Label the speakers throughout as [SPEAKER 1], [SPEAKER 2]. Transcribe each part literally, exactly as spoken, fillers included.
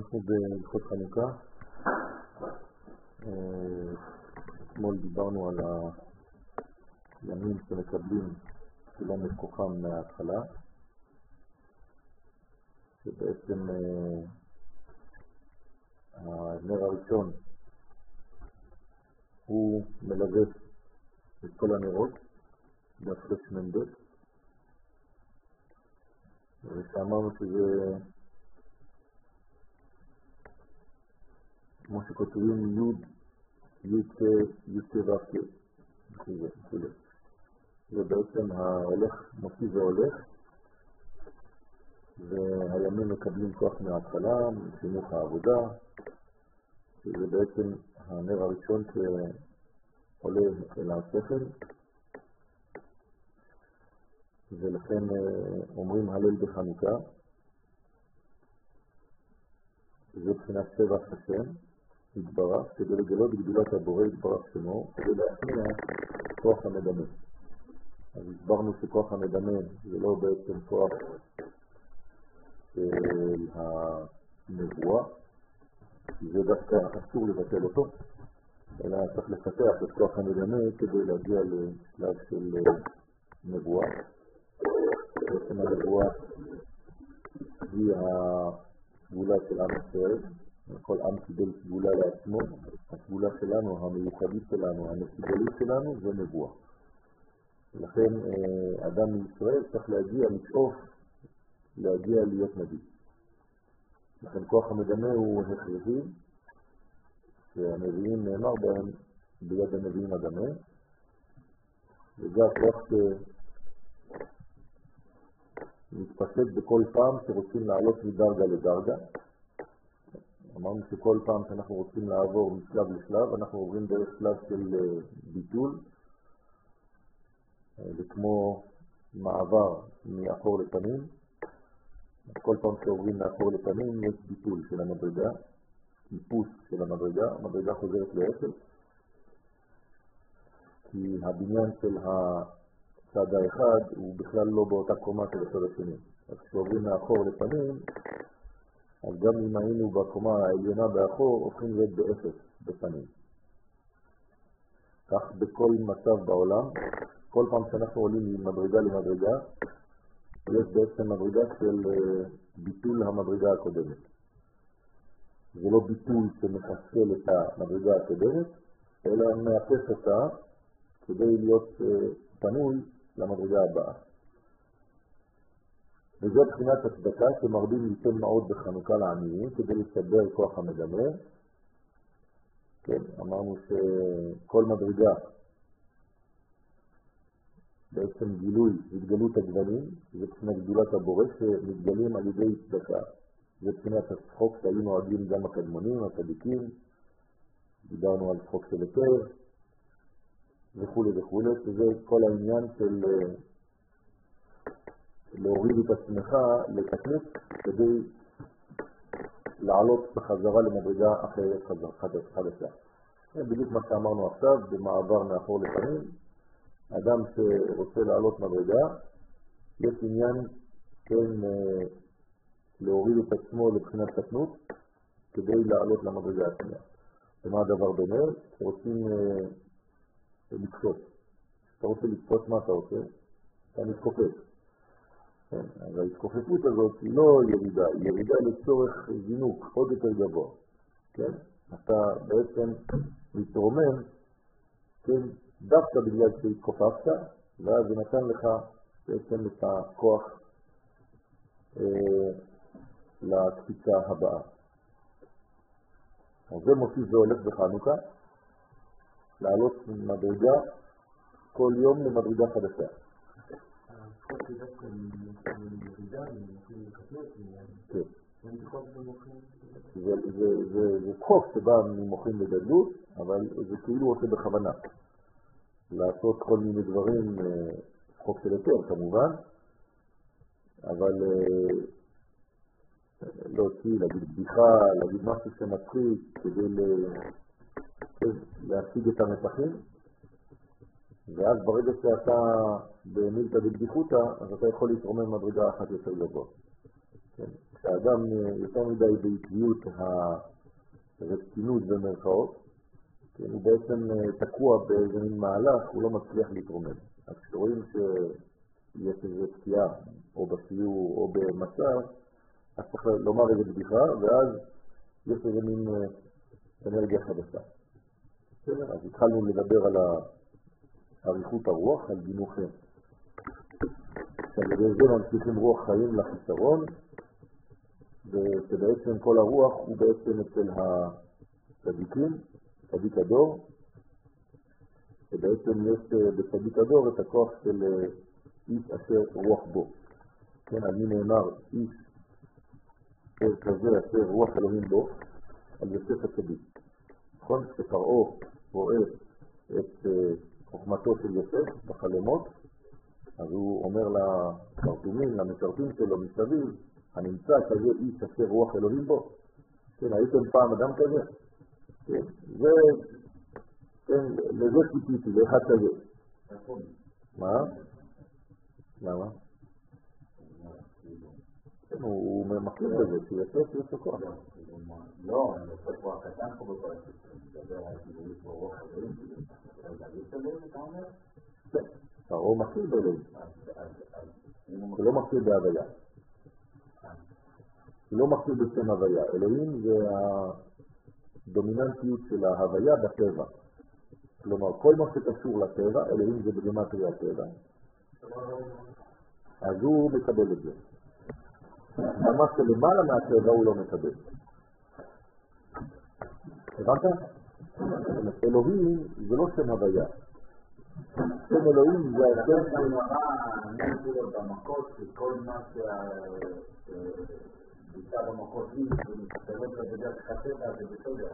[SPEAKER 1] אנחנו בהלכות חנוכה. אתמול דיברנו על הימים שמקבלים כולם את כוחם מההתחלה, שבעצם הנר הראשון הוא מלווה את כל הנרות בהפרש מנדט, ושאמרנו שזה כמו שכותבים יוד, יוד כ, יוד כו' כ, זה בעצם ההולך מוציא והולך, והימים מקבלים כוח מההתחלה, מחינוך העבודה, שזה בעצם הנר הראשון שעולה אל השכל, ולכן אומרים הלל בחנוכה, זה בחינת שבח השם, התברך, כדי לגלות גדולת הבורא, התברך שמו, כדי להשמיע כוח המדמה. אז הסברנו שכוח המדמה זה לא בעצם כוח של הנבואה, זה דווקא אסור לבטל אותו, אלא צריך לפתח את כוח המדמה כדי להגיע לשלב של נבואה. בעצם הנבואה היא הסגולה של עם ישראל, כל עם קיבל סגולה לעצמו, הסגולה שלנו, המיוחדית שלנו, המסוגלית שלנו, זה נבואה. לכן אדם מישראל צריך להגיע, לשאוף, להגיע להיות נביא. לכן כוח המדמה הוא הכרחי, שהנביאים נאמר בהם ביד הנביאים הדמה, וזה הכוח שמתפשט בכל פעם שרוצים לעלות מדרגה לדרגה. אמרנו שכל פעם שאנחנו רוצים לעבור משלב לשלב, אנחנו עוברים דרך שלב של ביטול, וכמו מעבר מאחור לפנים, כל פעם שעוברים מאחור לפנים יש ביטול של המדרגה, איפוס של המדרגה, המדרגה חוזרת לאפס, כי הבניין של הצד האחד הוא בכלל לא באותה קומה של הצד השני. אז כשעוברים מאחור לפנים, אז גם אם היינו בקומה העליונה באחור, הופכים להיות באפס בפנים. כך בכל מצב בעולם, כל פעם שאנחנו עולים ממדרגה למדרגה, יש בעצם מדרגה של ביטול המדרגה הקודמת. זה לא ביטול שמחסל את המדרגה הקודמת, אלא מאפס אותה כדי להיות פנוי למדרגה הבאה. וזו בחינת הצדקה שמרבים ליתן מאוד בחנוכה לעניים כדי לסדר כוח המדמה. כן, אמרנו שכל מדרגה בעצם גילוי, התגלות הגוונים, זה בחינת גדולת הבורא שמתגלים על ידי צדקה. זה בחינת הצחוק שהיו נוהגים גם הקדמונים, הצדיקים, דיברנו על צחוק של היתר וכו' וכו', שזה כל העניין של להוריד את עצמך לתקנית כדי לעלות בחזרה למדרגה אחרת חדשה. זה בדיוק מה שאמרנו עכשיו, במעבר מאחור לפנים. אדם שרוצה לעלות מדרגה, יש עניין כן להוריד את עצמו לבחינת תקנות כדי לעלות למדרגה השנייה. ומה הדבר דומה? רוצים לקפוץ. אתה רוצה לקפוץ, מה אתה עושה? אתה מתכופף. אז ההתכופפות הזאת היא לא ירידה, היא ירידה לצורך זינוק עוד יותר גבוה. כן? אתה בעצם מתרומם, כן, דווקא בגלל שהתכופפת, ואז זה נתן לך בעצם את הכוח אה, לקפיצה הבאה. אז זה מוסיף והולך בחנוכה, לעלות מדרגה כל יום למדרגה חדשה. זה צחוק שבא ממוחים לגדלות, אבל זה כאילו עושה בכוונה לעשות כל מיני דברים, צחוק של היתר כמובן, אבל להוציא, להגיד בדיחה, להגיד משהו שמצחיק כדי להשיג את המתחים, ואז ברגע שאתה במילתא דבדיחותא, אז אתה יכול להתרומם מדרגה אחת יותר גבוה. כן? שאדם יותר מדי בעקביות הרצינות במרכאות, כן, הוא בעצם תקוע באיזה מין מהלך, הוא לא מצליח להתרומם. אז כשרואים שיש איזו פקיעה, או בסיור, או במצב, אז צריך לומר איזה בדיחה, ואז יש איזה מין אנרגיה חדשה. אז התחלנו לדבר על אריכות הרוח, על גינוחים. שעל זה ממשיכים רוח חיים לחיסרון, ושבעצם כל הרוח הוא בעצם אצל הצדיקים, צדיק הדור, שבעצם יש בצדיק הדור את הכוח של איש אשר רוח בו. כן, על מי נאמר איש כזה אשר רוח אלוהים בו, על יוסף הצדיק. נכון, כשפרעה רואה את חוכמתו של יוסף בחלומות, אז הוא אומר לחרטומים, למשרתים שלו מסביב, הנמצא כזה איש אשר רוח אלוהים בו. כן, הייתם פעם אדם כזה? כן, זה, כן, לזה ציפיתי, לאחד כזה. מה? למה? כן, הוא מכיר בזה, כי יוסף יש לו כוח.
[SPEAKER 2] לא, אני עושה פה הקטן פה בפרק, מדבר על גיבורית ברוח אלוהים, רגע, יש אלוהים, אתה אומר?
[SPEAKER 1] כן, פרעה מכיר באלוהים. הוא לא מכיר בהוויה. הוא לא מכיר בשם הוויה. אלוהים זה הדומיננטיות של ההוויה בטבע. כלומר, כל מה שקשור לטבע, אלוהים זה בגמטריה הטבע. אז הוא מקבל את זה. מה שלמעלה מהטבע הוא לא מקבל. הבנת? אלוהים זה לא שם הוויה. שם אלוהים זה השם
[SPEAKER 2] של... אני חושב במקות שכל מה ביצע במקות היא, ומסתובב בדרך חטבע, זה בסדר.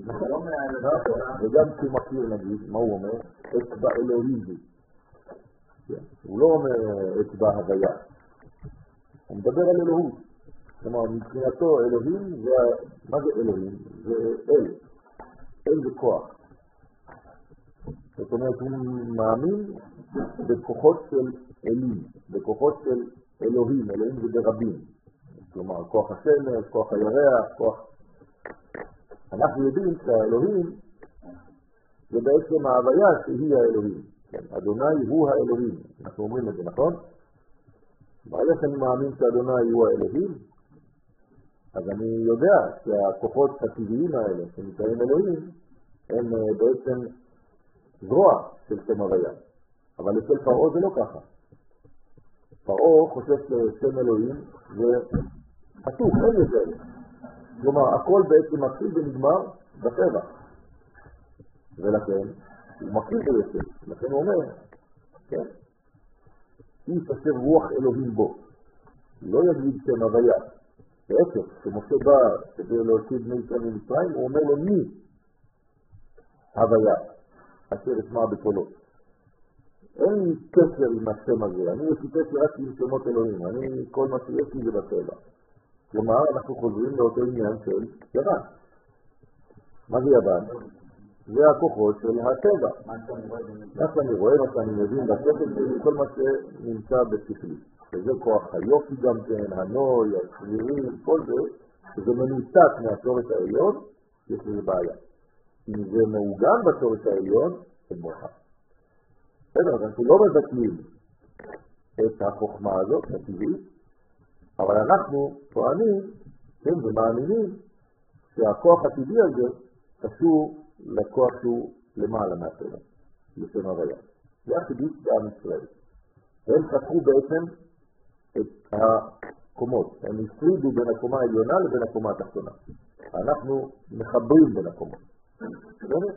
[SPEAKER 1] וגם כשהוא מכיר, נגיד, מה הוא אומר? אצבע אלוהים זה. הוא לא אומר אצבע הוויה. הוא מדבר על אלוהות. כלומר, מבחינתו אלוהים, מה זה אלוהים? זה אל. אל זה כוח. זאת אומרת, הוא מאמין בכוחות של אלים, בכוחות של אלוהים. אלוהים זה ברבים. כלומר, כוח השמש, כוח הירח, כוח... אנחנו יודעים שהאלוהים זה בעצם ההוויה שהיא האלוהים. כן, אדוני הוא האלוהים. אנחנו אומרים את זה, נכון? ברגע שאני מאמין שאדוני הוא האלוהים, אז אני יודע שהכוחות הטבעיים האלה שנקראים אלוהים, הם בעצם זרוע של שם הוויה. אבל אצל פרעה זה לא ככה. פרעה חושב ששם אלוהים זה חשוב, אין יותר. כלומר, הכל בעצם מתחיל ונגמר בטבע. ולכן, הוא מכיר ביוסף. לכן הוא אומר, כן, איש אשר רוח אלוהים בו. לא יגיד שם הוויה. בעצם, כשמשה בא כדי להוציא בני ישראל ממצרים, הוא אומר לו מי הוויה אשר ישמע בקולו. אין לי קשר עם השם הזה, אני יש לי קשר רק עם שמות אלוהים, אני כל מה שיש לי זה בטבע. כלומר, אנחנו חוזרים לאותו עניין של יוון. מה זה יוון? זה הכוחות של הטבע. מה שאני רואה, מה שאני מבין בשכל שלי, כל מה שנמצא בשכלי. וזה כוח היופי גם כן, הנוי, השרירים, כל זה, שזה מנותק מהשורש העליון, יש לזה בעיה. אם זה מעוגן בשורש העליון, זה ברכה. בסדר, אז אנחנו לא מבטלים את החוכמה הזאת, הטבעית, אבל אנחנו טוענים, כן, ומאמינים, שהכוח הטבעי הזה קשור לכוח שהוא למעלה מהטבע, לשם הוויה. זה החידוש בעם ישראל. והם חתכו בעצם את הקומות. הם הפרידו בין הקומה העליונה לבין הקומה התחתונה. אנחנו מחברים בין הקומות. בסדר?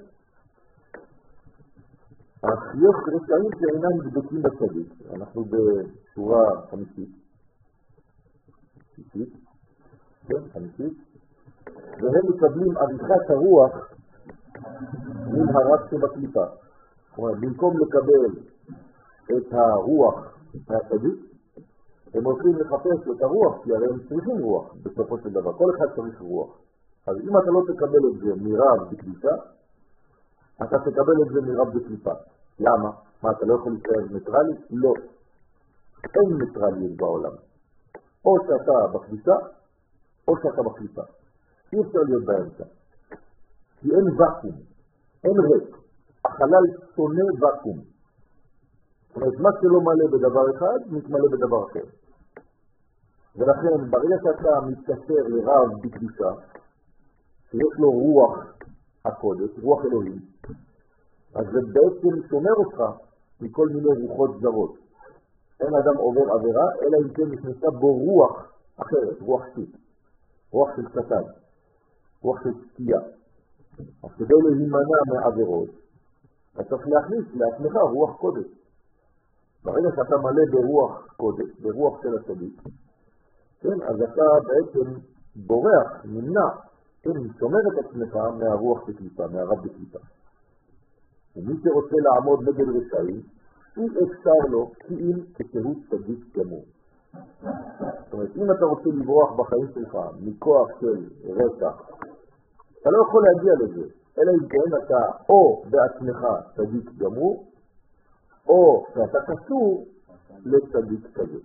[SPEAKER 1] אך יש רשעים שאינם דבקים בצדיק. אנחנו בשורה חמישית. חמישית. כן, חמישית. והם מקבלים עריכת הרוח מן הרב שבקליפה. כלומר, במקום לקבל את הרוח מהצדיק, הם הולכים לחפש את הרוח, כי הרי הם צריכים רוח בסופו של דבר. כל אחד צריך רוח. אז אם אתה לא תקבל את זה מרב בקליפה, אתה תקבל את זה מרב בקליפה. למה? מה, אתה לא יכול להישאר ניטרלי? לא. אין ניטרליות בעולם. או שאתה בקליפה, או שאתה בקליפה. אי אפשר להיות באמצע. כי אין וקום, אין ריק. החלל שונא וקום. זאת אומרת, מה שלא מלא בדבר אחד, מתמלא בדבר אחר. ולכן, ברגע שאתה מתקשר לרב בקדושה, שיש לו רוח הקודש, רוח אלוהים, אז זה בעצם שומר אותך מכל מיני רוחות זרות. אין אדם עובר עבירה, אלא אם כן נכנסה בו רוח אחרת, רוח שית, רוח של שטן, רוח של סטייה. אז כדי להימנע מעבירות, אתה צריך להכניס לעצמך רוח קודש. ברגע שאתה מלא ברוח קודש, ברוח של הצדיק, כן, אז אתה בעצם בורח, נמנע, כן, שומר את עצמך מהרוח בקליפה, מהרב בקליפה. ומי שרוצה לעמוד נגד רשעים, אי אפשר לו כי אם כתהות צדיק גמור. זאת אומרת, אם אתה רוצה לברוח בחיים שלך מכוח של רצח, אתה לא יכול להגיע לזה, אלא אם כן אתה או בעצמך צדיק גמור, או שאתה קשור לצדיק כזה.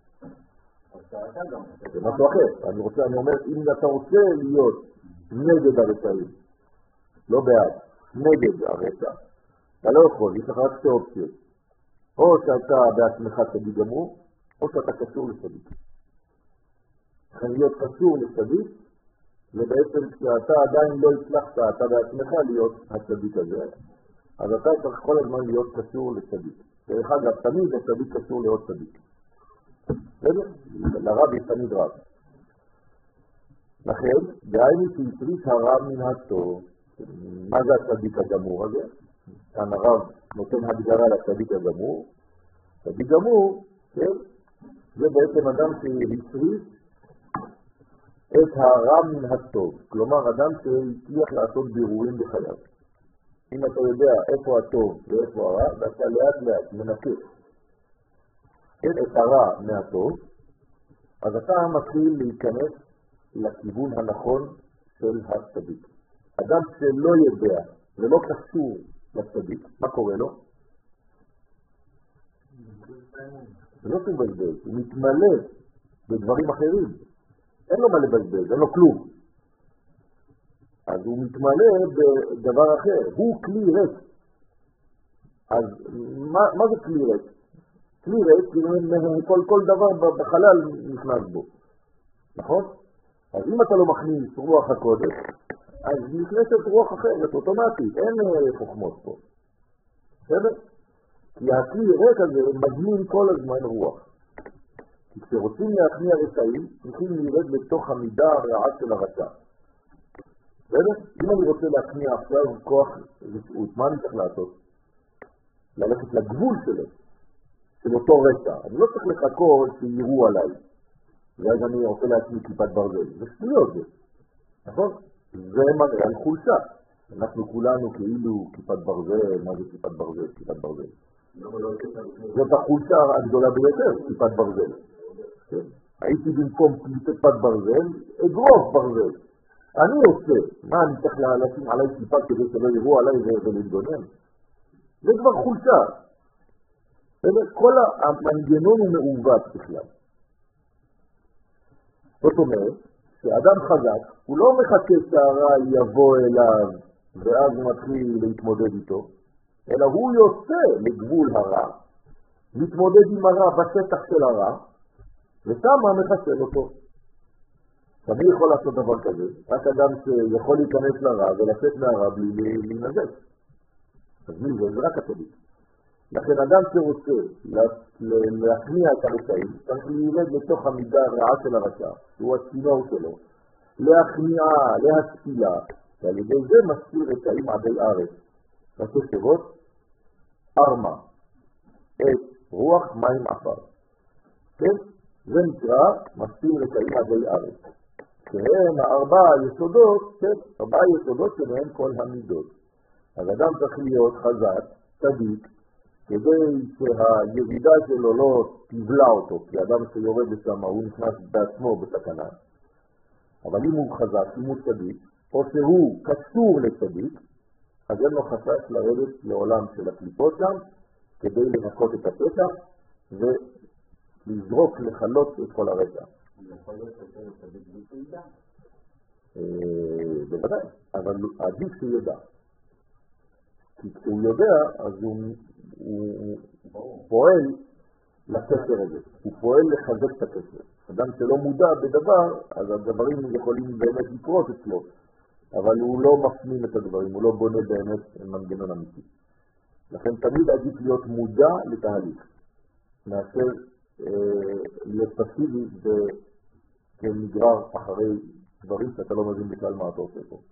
[SPEAKER 1] זה משהו אחר. אני רוצה, אני אומר, אם אתה רוצה להיות נגד הרשעים, לא בעד, נגד הרשע, אתה לא יכול, יש לך רק שתי אופציות. או שאתה בעצמך צדיק גמור, או שאתה קשור לצדיק. לכן להיות קשור לצדיק, זה בעצם כשאתה עדיין לא הצלחת, אתה בעצמך להיות הצדיק הזה. אז אתה צריך כל הזמן להיות קשור לצדיק. דרך אגב, תמיד הצדיק קשור לעוד צדיק. בסדר? לרב יש תמיד רב. לכן, דהיינו שהפריש הרב מן הטוב. מה זה הצדיק הגמור הזה? כאן הרב נותן הגדרה לצדיק הגמור. צדיק גמור, כן? זה בעצם אדם שהפריש את הרב מן הטוב. כלומר, אדם שהצליח לעשות בירורים בחייו. אם אתה יודע איפה הטוב ואיפה הרע, ואתה לאט לאט מנקה את הרע מהטוב, אז אתה מתחיל להיכנס לכיוון הנכון של הצדיק. אדם שלא יודע ולא קשור לצדיק, מה קורה לו? זה לא מבזבז, הוא מתמלא בדברים אחרים. אין לו מה לבזבז, אין לו כלום. אז הוא מתמלא בדבר אחר, הוא כלי ריק. אז מה, מה זה כלי ריק? כלי ריק, כל, כל דבר בחלל נכנס בו. נכון? אז אם אתה לא מכניס רוח הקודש, אז נכנסת רוח אחרת, אוטומטית, אין חוכמות פה. בסדר? כי הכלי ריק הזה מזמין כל הזמן רוח. כי כשרוצים להכניע רשעים, צריכים לרד לתוך המידה הרעה של הרשע. בסדר? אם אני רוצה להכניע עכשיו כוח רשעות, מה אני צריך לעשות? ללכת לגבול שלו, של אותו רשע. אני לא צריך לחכות שיראו עליי. ואז אני רוצה להכניע כיפת ברזל. זה שטויות זה. נכון? זה מראה על חולשה. אנחנו כולנו כאילו כיפת ברזל, מה זה כיפת ברזל? כיפת ברזל. זאת החולשה הגדולה ביותר, כיפת ברזל. הייתי במקום כיפת ברזל, אגרוף ברזל. אני עושה, מה אני צריך לשים עליי כיפה כדי שלא יראו עליי ולהתגונן? זה כבר חולשה. כל המנגנון הוא מעוות בכלל. זאת אומרת, שאדם חזק, הוא לא מחכה שהרע יבוא אליו ואז הוא מתחיל להתמודד איתו, אלא הוא יוצא לגבול הרע, מתמודד עם הרע בשטח של הרע, ושמה מחסל אותו. אני יכול לעשות דבר כזה, רק אדם שיכול להיכנס לרע ולצאת מהרע בלי להינזק. אז מי זה? זה רק הצדיק. לכן אדם שרוצה להכניע את הרשעים, צריך להירד לתוך המידה הרעה של הרשע, שהוא הצינור שלו, להכניעה, להשפילה, ועל ידי זה מסתיר רשעים עדי ארץ. ראשי תיבות, ארמה, את רוח מים עפר. כן? זה נקרא מסתיר רשעים עדי ארץ. שהם הארבעה יסודות, כן? ארבעה יסודות שמהם כל המידות. אז אדם צריך להיות חזק, צדיק, כדי שהירידה שלו לא תבלע אותו, כי אדם שיורד לשם הוא נכנס בעצמו בסכנה. אבל אם הוא חזק, אם הוא צדיק, או שהוא קשור לצדיק, אז אין לו חשש לרדת לעולם של הקליפות שם, כדי לנקות את הפתח ולזרוק לחלות את כל הרשע.
[SPEAKER 2] אני יכול להיות יותר לצדיק בלי שידע?
[SPEAKER 1] בוודאי, אבל עדיף שהוא ידע. כי כשהוא יודע, אז הוא פועל לקשר הזה. הוא פועל לחזק את הקשר. אדם שלא מודע בדבר, אז הדברים יכולים באמת לקרות אצלו. אבל הוא לא מפנים את הדברים, הוא לא בונה באמת מנגנון אמיתי. לכן תמיד עדיף להיות מודע לתהליך. מאשר להיות פסיבי וכנגרר אחרי דברים שאתה לא מבין בכלל מה אתה עושה פה.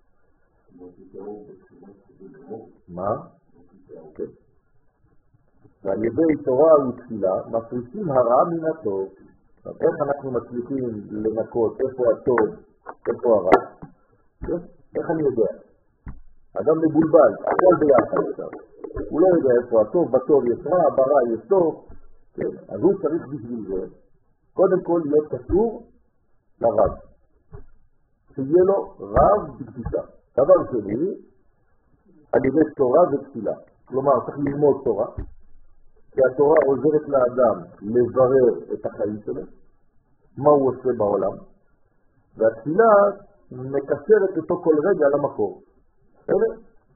[SPEAKER 1] מה? כן. ועל ידי תורה ותפילה מפריסים הרע מן הטוב. איך אנחנו מצליחים לנקות איפה הטוב, איפה הרע? איך אני יודע? אדם מבולבל, הכל ביחד עכשיו. הוא לא יודע איפה הטוב, בטוב יש רע, ברע יש טוב. אז הוא צריך בשביל זה קודם כל להיות קשור לרב. שיהיה לו רב בקדושה. דבר שני, על ידי תורה ותפילה. כלומר, צריך ללמוד תורה, כי התורה עוזרת לאדם לברר את החיים שלו, מה הוא עושה בעולם, והתפילה מקשרת אותו כל רגע למקור. בסדר?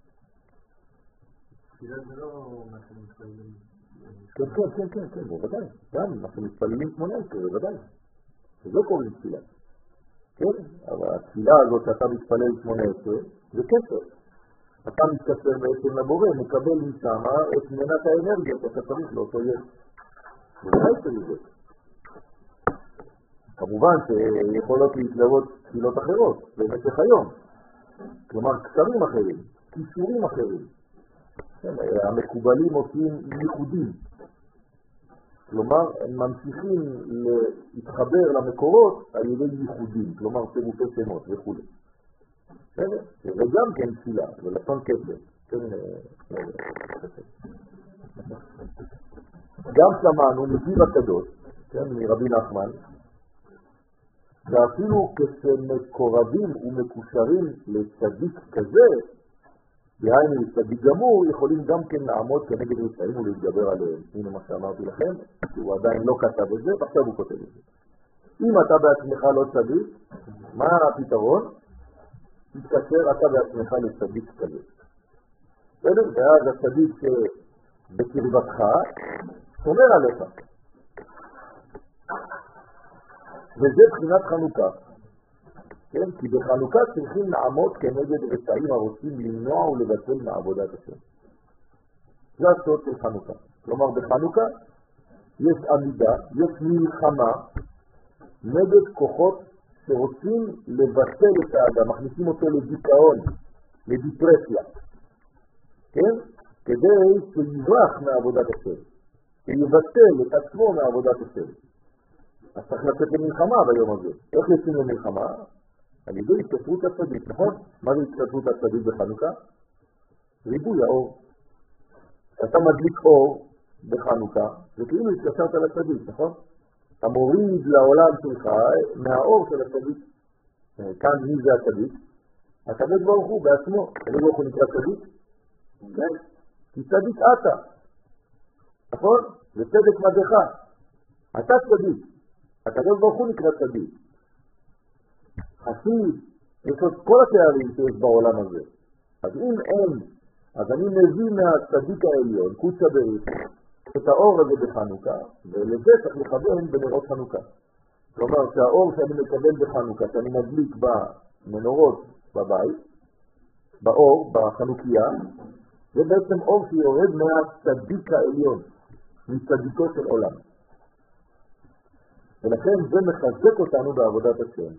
[SPEAKER 3] תפילה זה לא מה שמתפללים.
[SPEAKER 1] כן, כן, כן, כן, כן, בוודאי. גם אנחנו מתפללים שמונה עשרה, בוודאי. זה לא קוראים תפילה. כן? אבל התפילה הזאת שאתה מתפלל שמונה עשרה, זה קשר. אתה מתקשר בעצם לבורא, מקבל משם את מנת האנרגיה שאתה צריך לאותו ילד. בוודאי שזה. כמובן שיכולות להתלוות תפילות אחרות, במשך היום. כלומר, קשרים אחרים, קישורים אחרים. המקובלים עושים ייחודים. כלומר, הם ממשיכים להתחבר למקורות על ידי ייחודים, כלומר, צירופי שמות וכו'. בסדר? זה גם כן תפילה, זה לשון קשר. גם שמענו מזיו הקדוש, מרבי נחמן, ואפילו כשמקורבים ומקושרים לצדיק כזה, דהיינו לצדיק גמור, יכולים גם כן לעמוד כנגד רשעים ולהתגבר עליהם. הנה מה שאמרתי לכם, שהוא עדיין לא כתב את זה, ועכשיו הוא כותב את זה. אם אתה בעצמך לא צדיק, מה הפתרון? תתקשר אתה בעצמך לצדיק כזה. בסדר? ואז הצדיק בקרבתך שומר עליך. וזה בחינת חנוכה. כן? כי בחנוכה צריכים לעמוד כנגד רשעים הרוצים למנוע ולבטל מעבודת השם. זה הסוד של חנוכה. כלומר, בחנוכה יש עמידה, יש מלחמה נגד כוחות שרוצים לבטל את האדם, מכניסים אותו לדיכאון, לדיפרסיה. כן? כדי שיברח מעבודת השם, שיבטל את עצמו מעבודת השם. אז צריך לצאת למלחמה ביום הזה. איך יוצאים למלחמה? על ידי התקשרות הצדיק, נכון? מה זה התקשרות הצדיק בחנוכה? ריבוי האור. אתה מדליק אור בחנוכה, זה כאילו התקשרת לצדיק, נכון? אתה מוריד לעולם שלך מהאור של הצדיק. כאן מי זה הצדיק? הקדוש ברוך הוא בעצמו. הקדוש ברוך הוא נקרא צדיק? כן. כי צדיק אתה. נכון? זה צדק מדך. אתה צדיק. הקדוש ברוך הוא נקרא צדיק. חסיד, יש עוד כל התארים שיש בעולם הזה. אז אם אין, אז אני מביא מהצדיק העליון, קודשא בריך, את האור הזה בחנוכה, ולזה צריך לכוון בנרות חנוכה. כלומר, שהאור שאני מקבל בחנוכה, שאני מדליק במנורות בבית, באור, בחנוכיה, זה בעצם אור שיורד מהצדיק העליון, מצדיקו של עולם. ולכן זה מחזק אותנו בעבודת השם.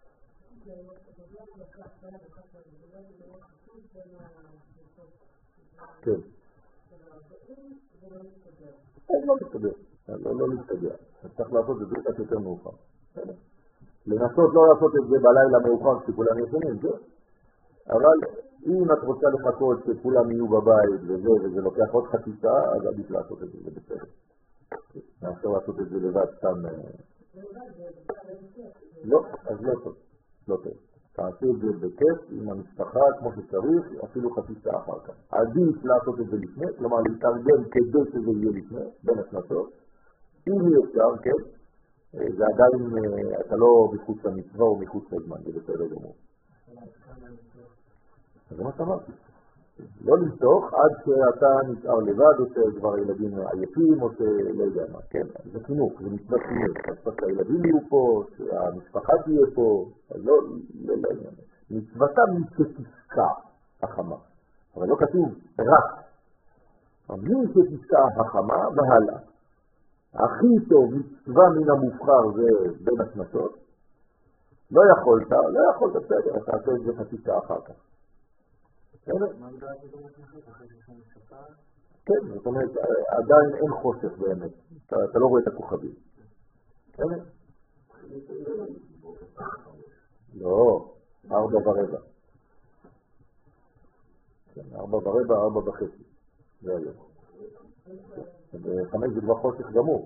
[SPEAKER 1] כן. אין לא מסתדר, לא מסתדר. צריך לעשות את זה קצת יותר מאוחר. לנסות לא לעשות את זה בלילה מאוחר כשכולם ישנים, כן? אבל אם את רוצה לחכות שכולם יהיו בבית וזה, וזה לוקח עוד חצי שעה, אז עדיף לעשות את זה, זה בסדר. נאפשר לעשות את זה לבד סתם. לא, אז לא טוב. לא טוב. תעשו את זה בכיף עם המשפחה כמו שצריך, אפילו חצי שעה אחר כך. עדיף לעשות את זה לפני, כלומר להתארגן כדי שזה יהיה לפני, בין השנתות. אם אי אפשר, כן, זה עדיין, אתה לא מחוץ למצווה או מחוץ לזמן, זה בסדר גמור. זה מה שאמרתי. לא למשוך עד שאתה נשאר לבד, או שכבר הילדים עייפים, או שלא יודע מה, כן? זה חינוך, זה מצווה חינוך. אז שהילדים יהיו פה, שהמשפחה תהיה פה, אז לא, לא, לא, לא. מצוותה מתתפקע החמה. אבל לא כתוב רק. מי שתפקע החמה והלאה. הכי טוב מצווה מן המובחר זה בין השנתות. לא יכולת, לא יכולת, בסדר, אתה עושה את זה חצי שעה אחר כך. כן, זאת אומרת, עדיין אין חושך באמת, אתה לא רואה את הכוכבים. לא, ארבע ורבע. ארבע ורבע, ארבע וחצי. זה היום. חמש זה כבר חושך גמור.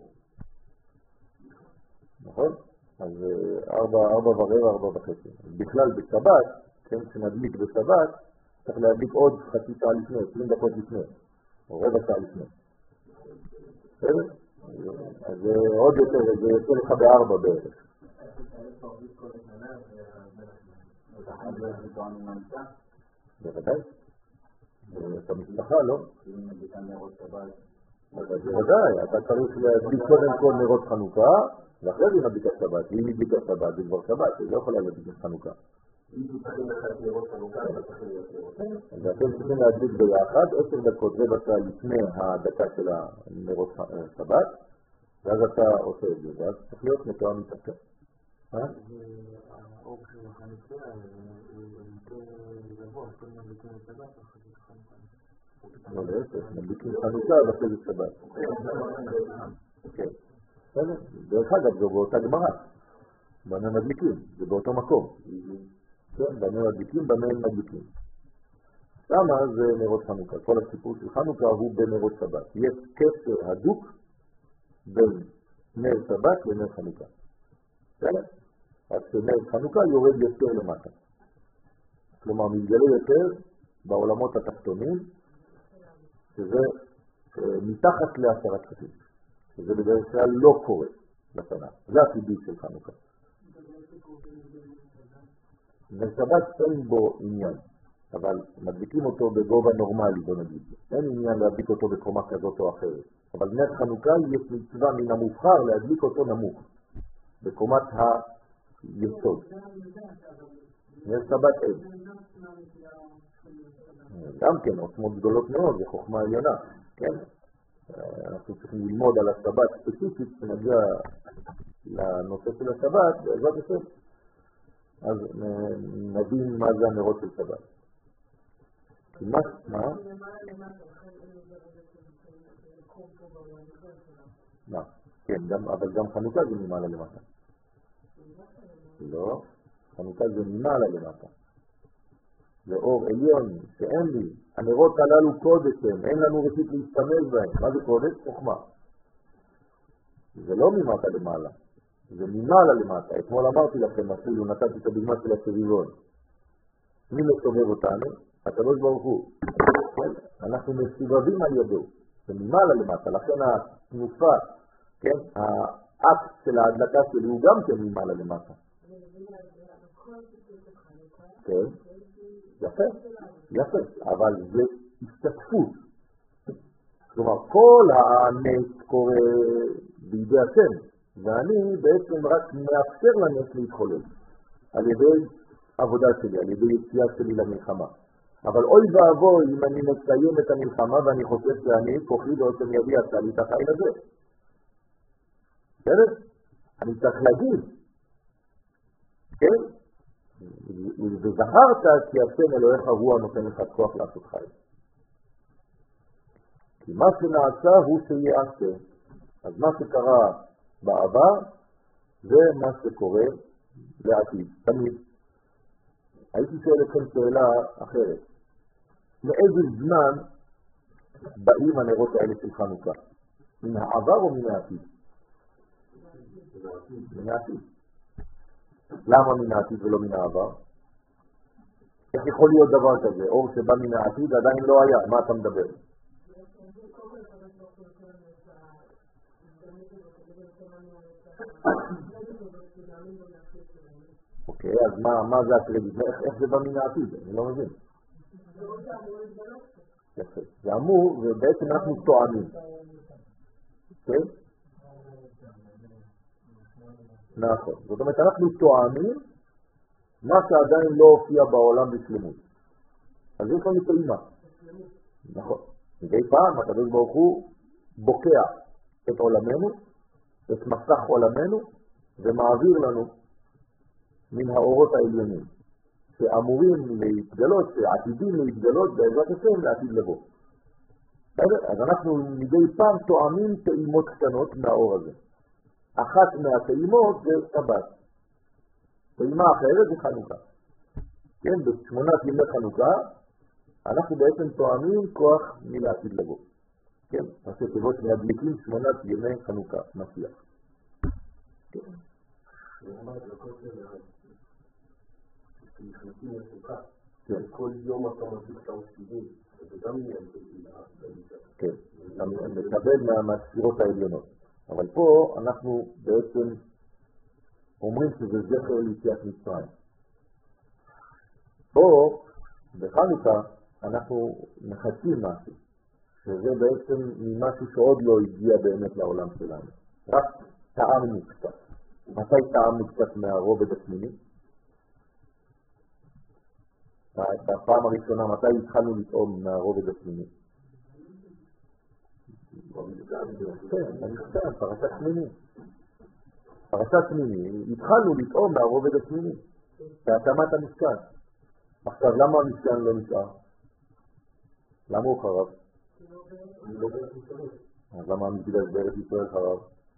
[SPEAKER 1] נכון? אז ארבע, ארבע ורבע, ארבע וחצי. בכלל בשבת, כן, כשנדליק בשבת, צריך להדליק עוד חצי שעה לפני, עשרים דקות לפני, או רבע שעה לפני. בסדר? אז עוד יותר, זה יוצא לך בארבע בערך. בוודאי. אתה משפחה, לא? בוודאי, אתה צריך להדליק קודם כל נרות חנוכה, ואחרי זה נדליק שבת. אם נדליק שבת, זה כבר שבת, זה לא יכולה להדליק חנוכה. אז אתם צריכים להדליק ביחד עשר דקות רבע שעה לפני הדקה של הנרות שבת, ואז אתה עושה את זה, ואז צריך להיות מתואם מתעקה.
[SPEAKER 3] האור של החנוכה הוא יותר גבוה, כל מדליקים לשבת ואחרי זה חנוכה.
[SPEAKER 1] לא להפך, מדליקים חנוכה ואחרי זה שבת. כן. דרך אגב, זה באותה גמרא. במה מדליקים, זה באותו מקום. כן, במה מדליקים, במה הם מדליקים. שמה זה נרות חנוכה. כל הסיפור של חנוכה הוא בנרות שבת. יש קשר הדוק בין נר שבת לנר חנוכה. בסדר? אז שנר חנוכה יורד יותר למטה. כלומר, מתגלה יותר בעולמות התחתונים, שזה מתחת לעשרת חטאים. שזה בדרך כלל לא קורה לשנה. זה החידוש של חנוכה. בשבת אין בו עניין, אבל מדליקים אותו בגובה נורמלי, בוא נגיד. אין עניין להדליק אותו בקומה כזאת או אחרת. אבל נר חנוכה יש מצווה מן המובחר להדליק אותו נמוך, בקומת היסוד. נר שבת אין. גם כן, עוצמות גדולות מאוד, זה חוכמה עליונה, כן? אנחנו צריכים ללמוד על השבת ספציפית, שנגיע לנושא של השבת, בעזרת השם. אז נבין מה זה הנרות של שבת. מה? מה? מה? כן, אבל גם חנוכה זה ממעלה למטה. לא, חנוכה זה ממעלה למטה. זה אור עליון שאין לי. הנרות הללו קודש הם, אין לנו רשית להשתמש בהם. מה זה קודש? חוכמה. זה לא ממטה למעלה. זה ממעלה למטה. אתמול אמרתי לכם, אפילו נתתי את הדוגמה של הסביבון. מי מסובב אותנו? הקדוש ברוך הוא. אנחנו מסובבים על ידו. זה ממעלה למטה. לכן התנופה, כן, האקט של ההדלקה שלי הוא גם כן ממעלה למטה. כן, יפה, יפה. אבל זה השתתפות. כלומר, כל הנס קורה בידי השם. ואני בעצם רק מאפשר לנס להתחולל על ידי עבודה שלי, על ידי יציאה שלי למלחמה. אבל אוי ואבוי אם אני מסיים את המלחמה ואני חושב שאני כוחי בעצם יביא עשה לי את החיים הזה. בסדר? אני צריך להגיד. כן? וזכרת כי השם אלוהיך הוא הנותן לך כוח לעשות חיים. כי מה שנעשה הוא שיעשה. אז מה שקרה בעבר, זה מה שקורה לעתיד, תמיד. הייתי שואל אתכם שאלה אחרת. מאיזה זמן באים הנרות האלה של חנוכה? מן העבר או מן העתיד? מן העתיד. למה מן העתיד ולא מן העבר? איך יכול להיות דבר כזה? אור שבא מן העתיד עדיין לא היה, מה אתה מדבר? אוקיי, אז מה זה הקרדיט? איך זה בא מן העתיד? אני לא מבין. יפה. זה אמור, ובעצם אנחנו טוענים. כן? נכון. זאת אומרת, אנחנו טוענים מה שעדיין לא הופיע בעולם בשלמות. אז יש לנו טעימה. נכון. מדי פעם, הקדוש ברוך הוא בוקע את עולמנו, את מסך עולמנו, ומעביר לנו מן האורות העליונים, שאמורים להתגלות, שעתידים להתגלות בעזרת השם לעתיד לבוא. אז אנחנו מדי פעם תואמים טעימות קטנות מהאור הזה. אחת מהטעימות זה שבת. טעימה אחרת זה חנוכה. כן, בשמונת ימי חנוכה אנחנו בעצם תואמים כוח מלעתיד לבוא. כן, ראשי תיבות מדליקים שמונת ימי חנוכה, משיח. כן.
[SPEAKER 2] נכנסים לסוכה, כל יום אתה מסיק את המסיבים, זה גם עניין של
[SPEAKER 1] כן, אתה מקבל מהספירות העליונות. אבל פה אנחנו בעצם אומרים שזה זכר ליציאת מצרים. פה, בחנוכה, אנחנו מחצים משהו, שזה בעצם ממשהו שעוד לא הגיע באמת לעולם שלנו. רק טעמנו קצת. מתי טעמנו קצת מהרובד השמיני? בפעם הראשונה, מתי התחלנו לטעום מהרובד השמיני? כן, במשכן, פרשת שמיני. פרשת שמיני, התחלנו לטעום מהרובד השמיני, בהתאמת המשכן. עכשיו, למה המשכן לא נשאר? למה הוא חרב? אז למה המקדש בארץ ישראל חרב?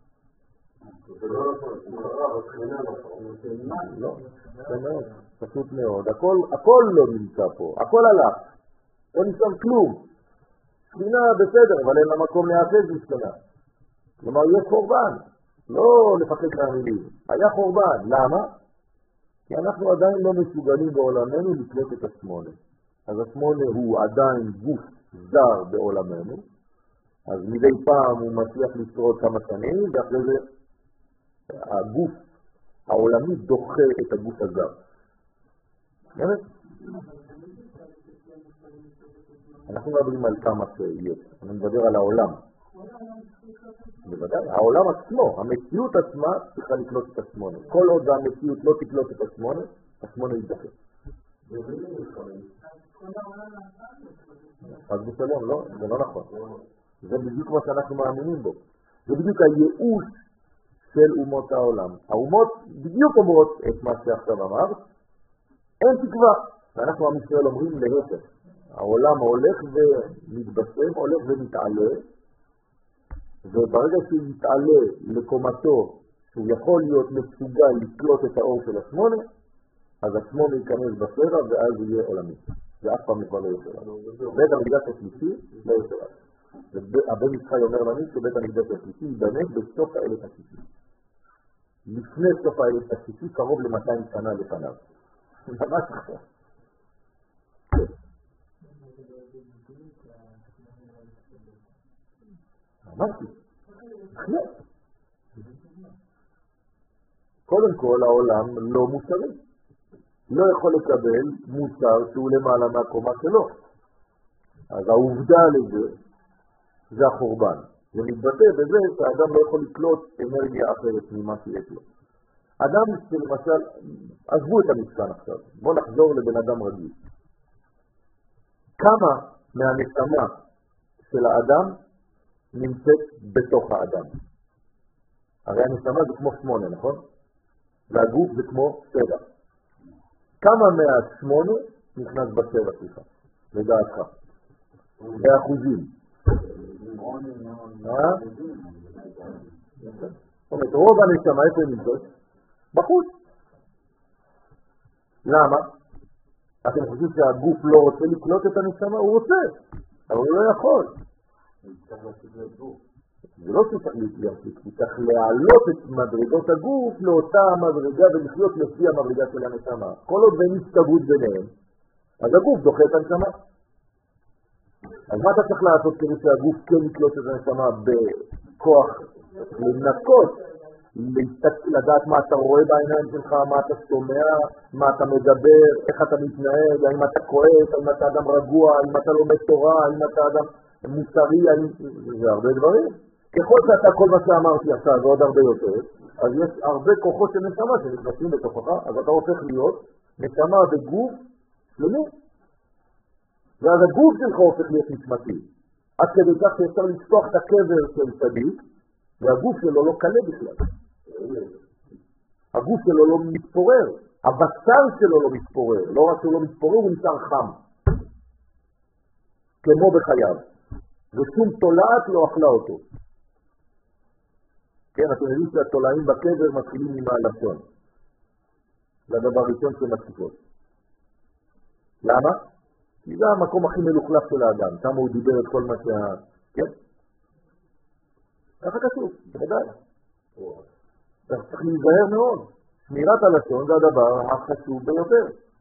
[SPEAKER 1] לא, זה מאוד, פשוט מאוד. הכל לא נמצא פה, הכל הלך. לא נשאר כלום. שכינה בסדר, אבל אין לה מקום להאחז בשכינה. כלומר, יש חורבן. לא לפחד מהמילים. היה חורבן. למה? כי אנחנו עדיין לא מסוגלים בעולמנו לקלוט את השמונה. אז השמונה הוא עדיין גוף זר בעולמנו. אז מדי פעם הוא מצליח לשרוד כמה שנים, ואחרי זה הגוף העולמי דוחה את הגוף הזר. באמת? אנחנו מדברים על כמה שיש, אני מדבר על העולם. בוודאי, העולם עצמו, המציאות עצמה צריכה לקלוט את השמונה. כל עוד המציאות לא תקלוט את השמונה, השמונה יתדחה. אז בשלום, לא, זה לא נכון. זה בדיוק מה שאנחנו מאמינים בו. זה בדיוק הייאוש של אומות העולם. האומות בדיוק אומרות את מה שעכשיו אמר, אין תקווה. ואנחנו עם ישראל אומרים להפך. העולם הולך ומתבשם, הולך ומתעלה, וברגע שהוא יתעלה לקומתו, שהוא יכול להיות מסוגל לקלוט את האור של השמונה, אז השמונה ייכנס בסרע ואז יהיה עולמי. זה אף פעם כבר לא יותר. בית המקדש השלישי לא יותר. הבן יצחק אומר לנו שבית המקדש השלישי ייבנה בסוף האלף השישי. לפני סוף האלף השישי, קרוב ל-מאתיים שנה לפניו. ממש עכשיו. אמרתי, בהחלט. קודם כל העולם לא מוסרי. לא יכול לקבל מוסר שהוא למעלה מהקומה שלו. אז העובדה לזה זה החורבן. זה מתבטא בזה שהאדם לא יכול לקלוט אנרגיה אחרת ממה שיש לו. אדם שלמשל, עזבו את המשכן עכשיו, בואו נחזור לבן אדם רגיל. כמה מהנשמה של האדם נמצאת בתוך האדם? הרי הנשמה זה כמו שמונה, נכון? והגוף זה כמו שבע. כמה מהשמונה נכנס בשבע שלך, לדעתך? באחוזים. אה? זאת אומרת, רוב הנשמה איפה נמצאת? בחוץ. למה? אתם חושבים שהגוף לא רוצה לקלוט את הנשמה? הוא רוצה, אבל הוא לא יכול. זה לא צריך להמשיך, הוא צריך להעלות את מדרגות הגוף לאותה המדרגה ולחיות לפי המדרגה של הנשמה. כל עוד אין הסתגרות ביניהם, אז הגוף דוחה את הנשמה. אז מה אתה צריך לעשות כדי שהגוף כן יקלוט את הנשמה בכוח לנקות, לדעת מה אתה רואה בעיניים שלך, מה אתה שומע, מה אתה מדבר, איך אתה מתנהג, האם אתה כועס, האם אתה אדם רגוע, האם אתה לומד תורה, האם אתה אדם מוסרי, האם... זה הרבה דברים. ככל שאתה כל מה שאמרתי עכשיו ועוד הרבה יותר, אז יש הרבה כוחות של נשמה שנכנסים בתוכך, אז אתה הופך להיות נשמה בגוף שלמי. ואז הגוף שלך הופך להיות נשמתי. עד כדי כך שאפשר לפתוח את הקבר של צדיק, והגוף שלו לא קלה בכלל. הגוף שלו לא מתפורר, הבשר שלו לא מתפורר, לא רק שהוא לא מתפורר, הוא נשאר חם. כמו בחייו. ושום תולעת לא אכלה אותו. כן, אתם יודעים שהתולעים בקבר מתחילים עם הלשון. זה הדבר הראשון שמצליחות. למה? כי זה המקום הכי מלוכלך של האדם, שם הוא דיבר את כל מה שה... כן? ככה כתוב, בוודאי. צריך להיזהר מאוד. שמירת הלשון זה הדבר החשוב ביותר.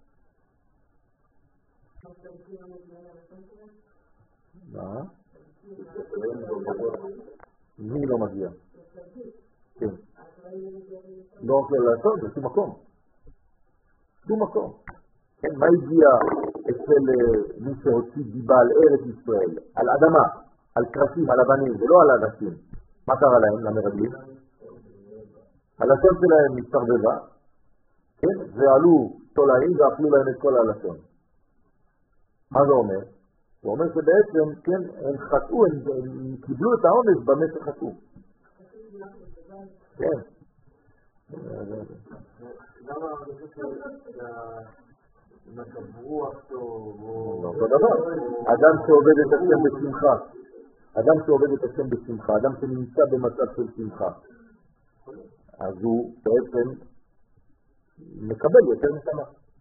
[SPEAKER 1] מה? מי לא מגיע? כן. לא רק ללשון, זה שום מקום. שום מקום. כן, מה הגיע אצל מי שהוציא דיבה על ארץ ישראל? על אדמה, על קרשים, על אבנים, ולא על אנשים. מה קרה להם, למרגלים? הלשון שלהם מסתרבבה, כן? ועלו תולעים ואכלו להם את כל הלשון. מה זה אומר? זה אומר שבעצם, כן, הם חטאו, הם, הם קיבלו את העונש במה שחטאו. כן.
[SPEAKER 3] למה אני חושב מצב רוח טוב או...
[SPEAKER 1] אותו דבר. אדם שעובד את השם בשמחה. אדם שעובד את השם בשמחה. אדם שנמצא במצב של שמחה. אז הוא בעצם מקבל יותר נשמה.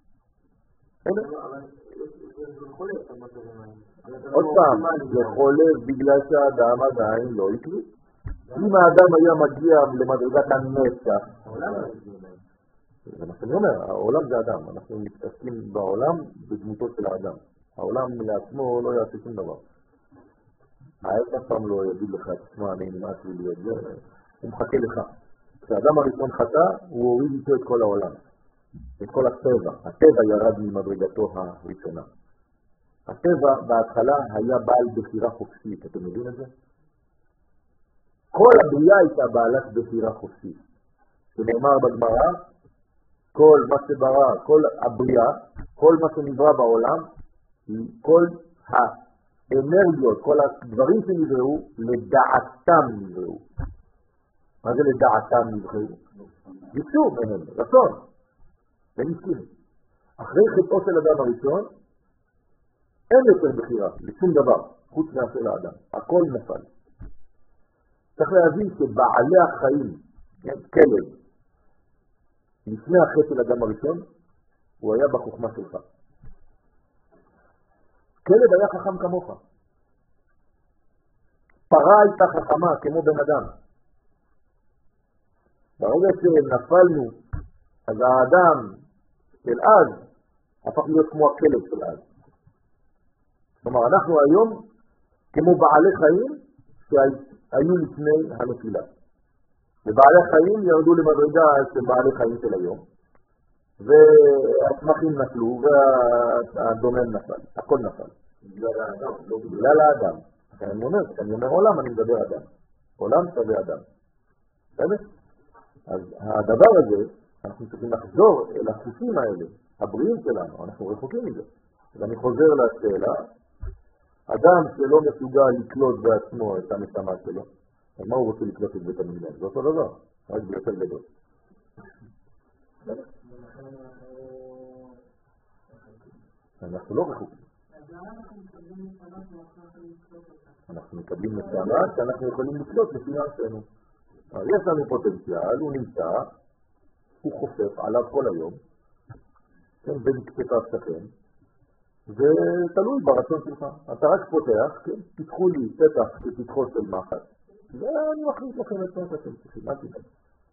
[SPEAKER 1] עוד פעם, זה חולף בגלל שהאדם עדיין לא יקליט. אם האדם היה מגיע למדרגת הנצח, זה מה שאני אומר, העולם זה אדם, אנחנו מתעסקים בעולם בדמותו של האדם. העולם לעצמו לא יעשה שום דבר. האדם אף פעם לא יגיד לך, תשמע, אני נמאס לי להיות זה, הוא מחכה לך. כשהאדם הראשון חטא, הוא הוריד איתו את כל העולם, את כל הטבע. הטבע ירד ממדרגתו הראשונה. הטבע בהתחלה היה בעל בחירה חופשית, אתם מבינים את זה? כל הבריאה הייתה בעלת בחירה חופשית. שנאמר בגמרא, כל מה שברא, כל הבריאה, כל מה שנברא בעולם, כל האנרגיות, כל הדברים שנבראו, לדעתם נבראו. מה זה לדעתם נבראו? ביקשו מהם, רצון. ונסכים. אחרי חטאו של אדם הראשון, אין יותר בחירה, לשום דבר, חוץ מהשל האדם. הכל נפל. צריך להבין שבעלי החיים, כלב, לפני החטא של אדם הראשון, הוא היה בחוכמה שלך. כלב היה חכם כמוך. פרה הייתה חכמה כמו בן אדם. ברגע שנפלנו, אז האדם של אז הפך להיות כמו הכלב של אז. כלומר, אנחנו היום כמו בעלי חיים שהיו לפני הנפילה. ובעלי חיים ירדו למדרגה של בעלי חיים של היום, והצמחים נפלו והדומם נפל, הכל נפל. בגלל האדם, לא בגלל האדם. אני אומר, אני אומר עולם, אני מדבר אדם. עולם שווה אדם. באמת? אז הדבר הזה, אנחנו צריכים לחזור אל החושים האלה, הבריאים שלנו, אנחנו רחוקים מזה. אז אני חוזר לשאלה, אדם שלא מסוגל לקלוט בעצמו את הנשמה שלו, אז מה הוא רוצה לקלוט את בית המקדש? זה אותו דבר, רק ביותר גדול. אנחנו לא רחוקים. אנחנו מקבלים נשמה שאנחנו יכולים לקלוט לפי מעשינו. יש לנו פוטנציאל, הוא נמצא, הוא חופף עליו כל היום, במקצת שכן, ותלוי ברצון שלך. אתה רק פותח, כן, תתחו לי פתח ותתחו של מחט, ואני מחליט לכם את מה שאתם צריכים, אל תדע.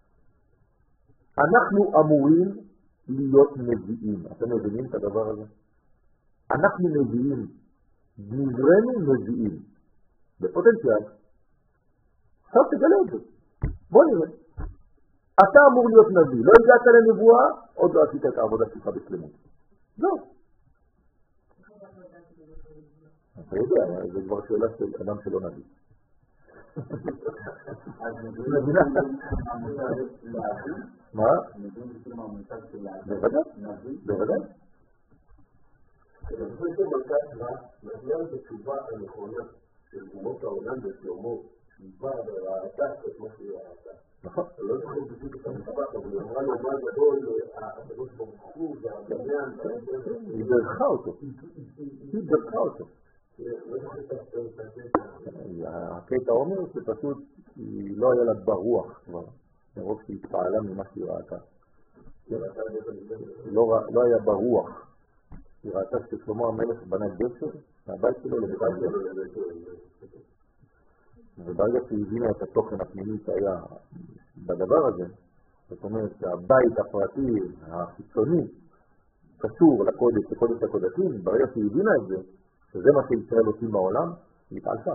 [SPEAKER 1] אנחנו אמורים להיות נביאים. אתם מבינים את הדבר הזה? אנחנו נביאים, נברנו נביאים, בפוטנציאל. עכשיו תגלה את זה. בוא נראה. אתה אמור להיות נביא, לא הגעת לנבואה, עוד לא עשית את העבודה שלך בשלמות. זהו. אתה יודע, זה כבר שאלה של אדם שלא נביא. מה? בוודאי, בוודאי.
[SPEAKER 3] אני חושב שמלכה נתנה את התשובה הנכונה של אומות העולם בשלמה, שהיא באה וראתה את מה שהיא ראתה.
[SPEAKER 1] נכון.
[SPEAKER 3] אני לא זוכר בדיוק את המשפט, אבל היא אמרה לו מה גדול, הקדוש ברוך הוא והבניין,
[SPEAKER 1] היא דרכה אותו. היא דרכה אותו. הקטע אומר שפשוט היא לא היה לה ברוח כבר, מרוב שהיא התפעלה ממה שהיא ראתה. לא היה ברוח. היא ראתה ששלמה המלך בנה גשר, מהבית שלו לבית שלו. וברגע שהיא הבינה את התוכן הפנימי שהיה בדבר הזה, זאת אומרת שהבית הפרטי, החיצוני, קשור לקודש, לקודש הקודשים, ברגע שהיא הבינה את זה, שזה מה שישראל עושים בעולם, היא התעלפה.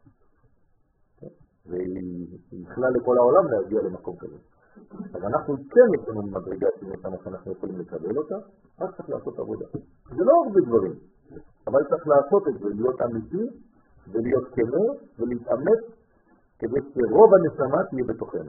[SPEAKER 1] והיא יכלה לכל העולם להגיע למקום כזה. אז אנחנו כן יש לנו מדרגה שאנחנו שאנחנו יכולים לקבל אותה, רק צריך לעשות עבודה. זה לא הרבה דברים, אבל צריך לעשות את זה, להיות אמיתי ולהיות כנה ולהתאמץ כדי שרוב הנשמה תהיה בתוכנו.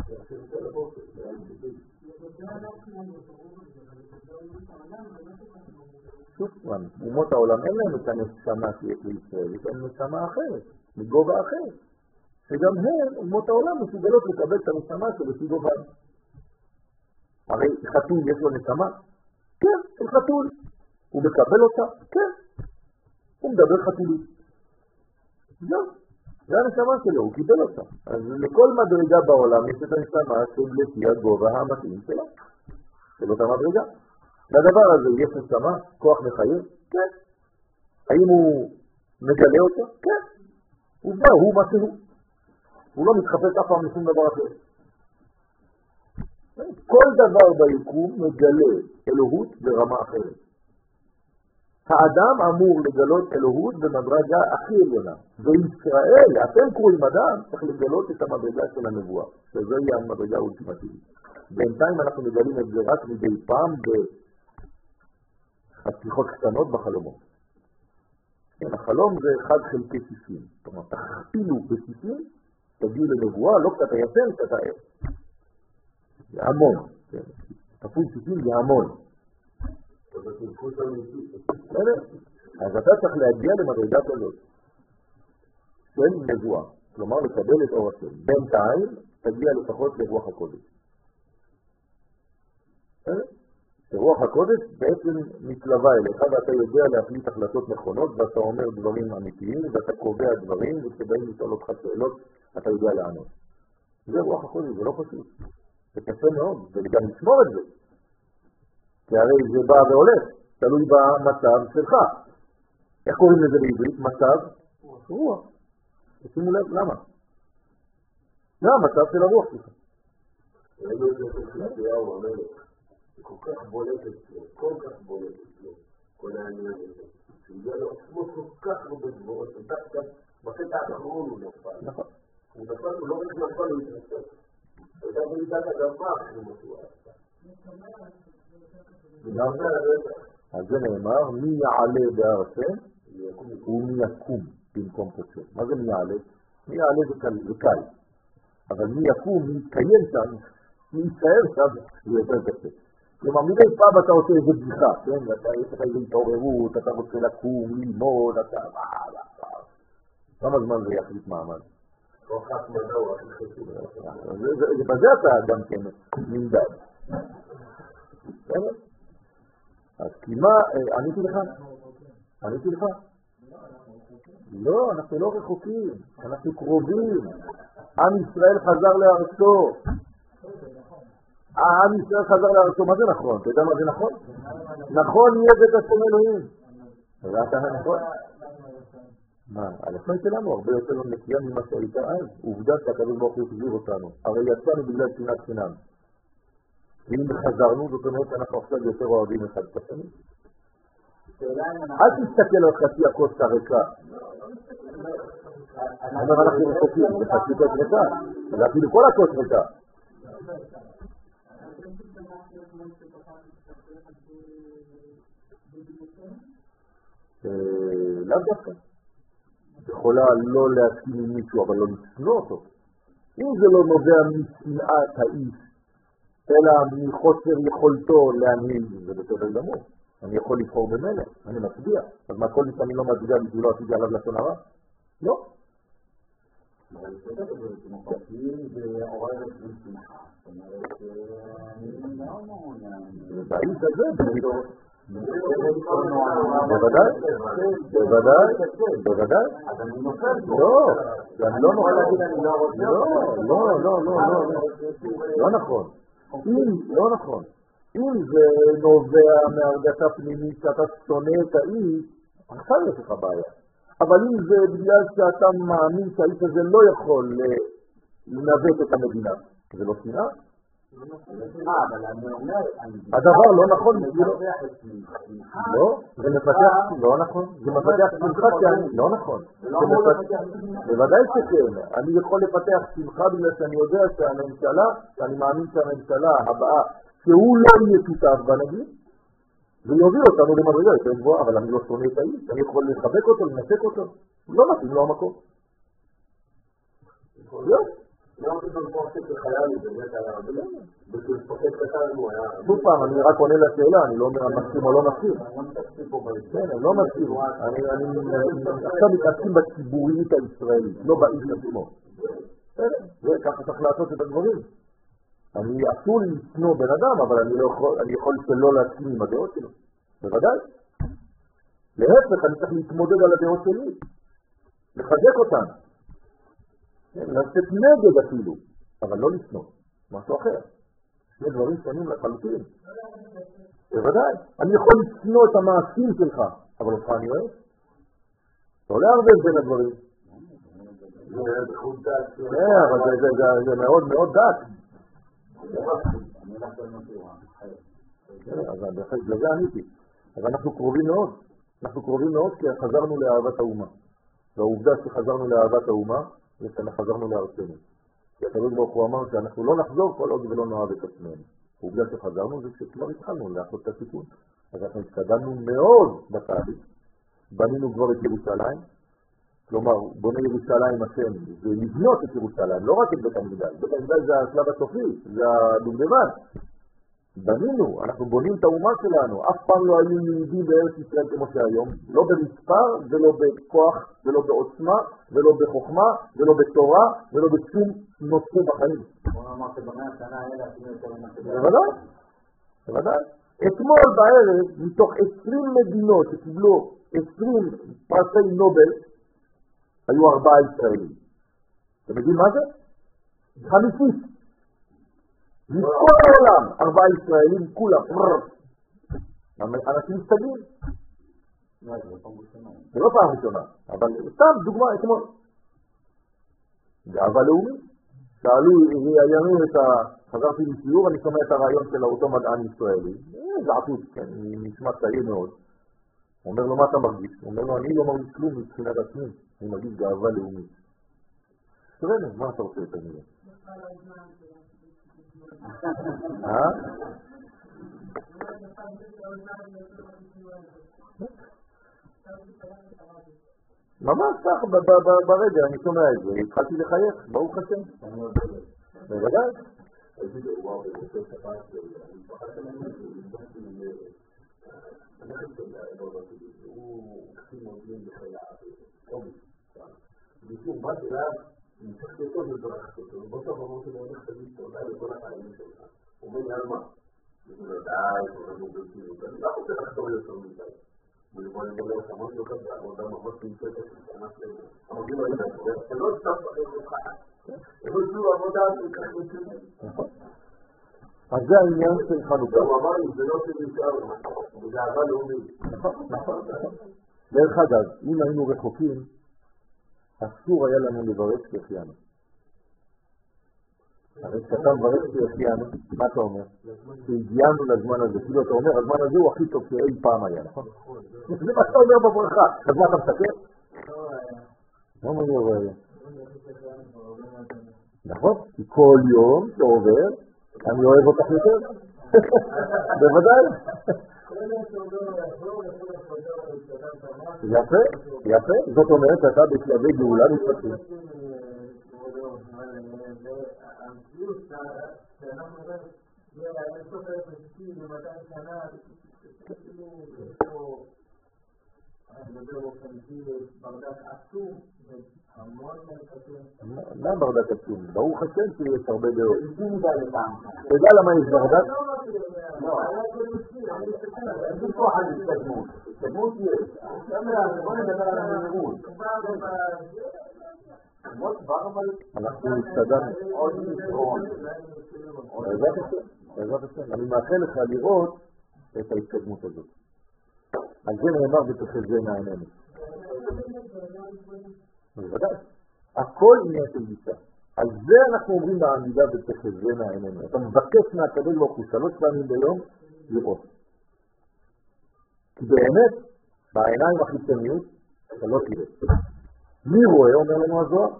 [SPEAKER 1] שוב פעם, אומות העולם אין להם את הנשמה שיש לישראל, יש להם נשמה אחרת, מגובה אחר. שגם הם, אומות העולם, מסוגלות לקבל את הנשמה שבפי גובה. הרי חתול יש לו נשמה? כן, הוא חתול. הוא מקבל אותה? כן. הוא מדבר חתולית. לא, זה הנשמה שלו, הוא קיבל אותה. אז לכל מדרגה בעולם יש את הנשמה שבפי הגובה המתאים שלה. של אותה מדרגה. לדבר הזה יש נשמה, כוח מחייב? כן. האם הוא מגלה אותה? כן. הוא בא, הוא מה שהוא. הוא לא מתחפש אף פעם לשום דבר אחר. כל דבר ביקום מגלה אלוהות ברמה אחרת. האדם אמור לגלות אלוהות במדרגה הכי עליונה. וישראל, אתם קוראים אדם, צריך לגלות את המדרגה של הנבואה, שזו היא המדרגה האולטימטיבית. בינתיים אנחנו מגלים את זה רק מדי פעם בהצליחות קטנות בחלומות. כן, החלום זה אחד חלקי שישים. זאת אומרת, תכפילו בשישים, תגיעו לנבואה, לא קצת הישן, קצת הער. זה המון. כפול שישים זה המון. אז אתה צריך להגיע למדרגה כזאת של נבואה. כלומר, לקבל את אור השם. בינתיים, תגיע לפחות לרוח הקודש. שרוח הקודש בעצם מתלווה אליך, ואתה יודע להחליט החלטות נכונות, ואתה אומר דברים אמיתיים, ואתה קובע דברים, וכשבאים לשאול אותך שאלות, אתה יודע לענות. זה רוח הקודש, זה לא פשוט. זה קשה מאוד, וגם לשמור את זה. כי הרי זה בא והולך, תלוי במצב שלך. איך קוראים לזה בעברית? מצב? רוח. תשימו לב, למה? זה המצב של הרוח שלך.
[SPEAKER 3] ראינו את זה של חזיהו המלך. זה כל כך בולט אצלו, כל כך בולט אצלו, כל העניין הזה. שזה לא עצמו כל כך לא בדברות, ודווקא בקטע האחרון הוא נפל.
[SPEAKER 1] נכון.
[SPEAKER 3] הוא נפל, הוא לא רק נפל, הוא התרסק. הייתה במידת הדבר שהוא משהו עשה.
[SPEAKER 1] אז זה נאמר, מי יעלה בהר השם ומי יקום במקום קודשו. מה זה מי יעלה? מי יעלה זה קל, אבל מי יקום, מי יתקיים שם, מי יישאר שם, זה יותר קשה. כלומר, מדי פעם אתה עושה איזה בדיחה, כן? אתה יש לך איזו התעוררות, אתה רוצה לקום, ללמוד, אתה... כמה זמן זה יחליט מעמד?
[SPEAKER 3] הוכח מנוע, הכי חשוב.
[SPEAKER 1] בזה אתה גם כן נמדד. בסדר? אז כי מה, עניתי לך? עניתי לך? לא, אנחנו לא רחוקים, אנחנו קרובים. עם ישראל חזר לארצו. עם ישראל חזר לארצו, מה זה נכון? אתה יודע מה זה נכון? נכון יהיה בית השם אלוהים. ראית נכון? מה, הלשון שלנו הרבה יותר לא נקייה ממה שהייתה אז. עובדה שהקדוש ברוך הוא החזיר אותנו. הרי יצאנו בגלל שנאת חינם. ואם חזרנו, זאת אומרת שאנחנו עכשיו יותר אוהבים אחד את השני. אל תסתכל על חצי הכוס הריקה. אבל אנחנו רחוקים, זה חצי כוס ריקה. זה אפילו כל הכוס ריקה. לאו דווקא. יכולה לא להסכים עם מישהו, אבל לא לשנוא אותו. אם זה לא נובע משנאת האיש, אלא מחוסר יכולתו להנהיג, זה בסדר גמור. אני יכול לבחור במלך, אני מצביע. אז מה, כל לפעמים לא מצביע בשבילו עשיתי עליו לשון הרע? לא.
[SPEAKER 2] אבל בסדר, זה מופתים ועוררת ושמחה. זאת אומרת, אני לא מעוניין.
[SPEAKER 1] באיש הזה, בוודאי, בוודאי, בוודאי.
[SPEAKER 2] אז אני נופל.
[SPEAKER 1] לא, אני לא נוכל להגיד, לא, לא, לא, לא, לא נכון. אם, לא נכון. אם זה נובע מהרגשה פנימית שאתה שונא את האיש, עכשיו יש לך בעיה. אבל אם זה בגלל שאתה מאמין שהאיש הזה לא יכול לנווט את המדינה, זה לא שנאה?
[SPEAKER 2] אבל אני אומר...
[SPEAKER 1] הדבר לא נכון, לא, זה מפתח, לא נכון, זה מפתח שמחה שאני, לא נכון, בוודאי שכן, אני יכול לפתח שמחה בגלל שאני יודע שהממשלה, שאני מאמין שהממשלה הבאה, שהוא לא יהיה שותף בה נגיד, ויוביל אותנו למדרגה יותר גבוהה, אבל אני לא שונא את האיש, אני יכול לחבק אותו, לנשק אותו, לא מתאים לו המקום. לא.
[SPEAKER 3] לא רוצה לפרסק לחייל, זה באמת היה הרבה, וכשפרסק קטן הוא היה...
[SPEAKER 1] שוב פעם, אני רק עונה לשאלה, אני לא אומר מסכים או לא מסכים. כן, אני לא מסכים. אני עכשיו מתעסקים בציבוריות הישראלית, לא באיש עצמו. זה ככה צריך לעשות את הדברים. אני אסור לי לשנוא בן אדם, אבל אני יכול שלא להסכים עם הדעות שלו. בוודאי. להפך, אני צריך להתמודד על הדעות שלי. לחזק אותן. לצאת נגד אפילו, אבל לא לשנוא, משהו אחר. שני דברים שונים לחלוטין. בוודאי, אני יכול לשנוא את המעשים שלך, אבל אותך אני אוהב. לא לערבב בין הדברים.
[SPEAKER 3] זה חוד דעת.
[SPEAKER 1] כן, אבל זה מאוד מאוד דעת. אז לזה עניתי. אז אנחנו קרובים מאוד. אנחנו קרובים מאוד כי חזרנו לאהבת האומה. והעובדה שחזרנו לאהבת האומה, זה שאנחנו חזרנו לארצנו. כי הקדוש ברוך הוא אמר שאנחנו לא נחזור כל עוד ולא נאהב את עצמנו. העובדה שחזרנו זה שכבר התחלנו לעשות את התיקון. אז אנחנו התקדמנו מאוד בתהליך. בנינו כבר את ירושלים. כלומר, בונה ירושלים השם זה לבנות את ירושלים, לא רק את בית המקדש. בית המקדש זה השלב הסופי, זה הדובדבן. בנינו, אנחנו בונים את האומה שלנו. אף פעם לא היו יהודים בארץ ישראל כמו שהיום, לא במספר ולא בכוח ולא בעוצמה ולא בחוכמה ולא בתורה ולא בשום נושא בחיים.
[SPEAKER 2] בוא נאמר שבמאה השנה האלה עשינו יותר ממה שבאמת.
[SPEAKER 1] בוודאי, בוודאי. אתמול בערב, מתוך עשרים מדינות שקיבלו עשרים פרסי נובל, היו ארבעה ישראלים. אתם יודעים מה זה? חמישית. מכל העולם, ארבעה ישראלים, כולם. אנשים מסתגלים. זה לא פעם ראשונה, אבל סתם דוגמה, אתמול. גאווה לאומית. שאלו, ראיינו את ה... חזרתי מסיור, אני שומע את הרעיון של אותו מדען ישראלי. זה עטות, כן, נשמע צעיר מאוד. הוא אומר לו, מה אתה מרגיש? הוא אומר לו, אני לא מרגיש כלום מבחינת עצמי. אני מרגיש גאווה לאומית. תראינו, מה אתה רוצה יותר מזה? אה? ממש כך, ברגע, אני שומע את זה, התחלתי לחייך, ברוך השם. בוודאי.
[SPEAKER 3] הייתי באירוע בנושא שבת, ואני פחדתי ממנו, ובאתי ממנו. אני חושב שהאירוע הזה, הוא הכי מודיעין בחיי הארץ. ומשום, באתי אליו, נצחתי אותו וברכתי אותו, ובסוף אמרתי לו, הולך תגיד תודה לכל החיילים שלך. הוא אומר לי, על מה? הוא אומר, די, תורנו ברצינות, אני לא רוצה לחזור יותר מדי. ולבוא אני אומר לך, אמרתי לו כאן בעבודה ממש נמצאת את השנה שלנו. אמרתי לו, אתה לא סתם פחד אותך. הם עשו עבודה של כך מצוין.
[SPEAKER 1] אז זה העניין של חנוכה.
[SPEAKER 3] הוא אמר לי, זה לא שנשאר, זה אהבה לאומית.
[SPEAKER 1] דרך אגב, אם היינו רחוקים, אסור היה לנו לברך שהחיינו. הרי כשאתה מברך שהחיינו, מה אתה אומר? שהגיענו לזמן הזה, כאילו אתה אומר, הזמן הזה הוא הכי טוב שאי פעם היה, נכון? זה מה שאתה אומר בברכה, אז מה אתה מסתכל? לא מה אני רואה? נכון? כי כל יום שעובר, אני אוהב אותך יותר. בוודאי. יפה, יפה. זאת אומרת, אתה בשלבי גאולה מתפתחים. מה ברדק עצום? ברוך השם שיש הרבה דעות. אתה יודע למה יש ברדק?
[SPEAKER 2] לא, אין ויכוח על התקדמות. התקדמות יש. בוא נדבר על המהירות.
[SPEAKER 1] אנחנו נתקדמנו.
[SPEAKER 2] עוד מסרון.
[SPEAKER 1] בעזרת השם. אני מאחל לך לראות את ההתקדמות הזאת. על זה נאמר ותחזה מעינינו. בוודאי. הכל עניין של גישה. על זה אנחנו אומרים בעמידה ותחזה מעינינו. אתה מבקש מהקדוש ברוך הוא שלוש פעמים ביום לראות. כי באמת, בעיניים החיצוניות, אתה לא תראה. מי רואה, אומר לנו הזוהר?